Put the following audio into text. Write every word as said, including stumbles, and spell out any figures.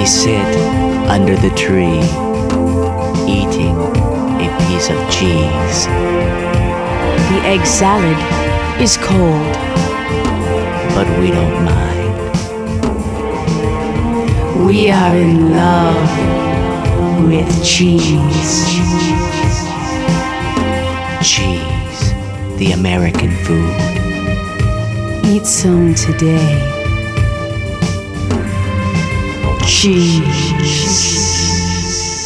sit under the tree, eating a piece of cheese. The egg salad is cold, but we don't mind. We are in love with cheese. Cheese, the American food. Eat some today. Cheese.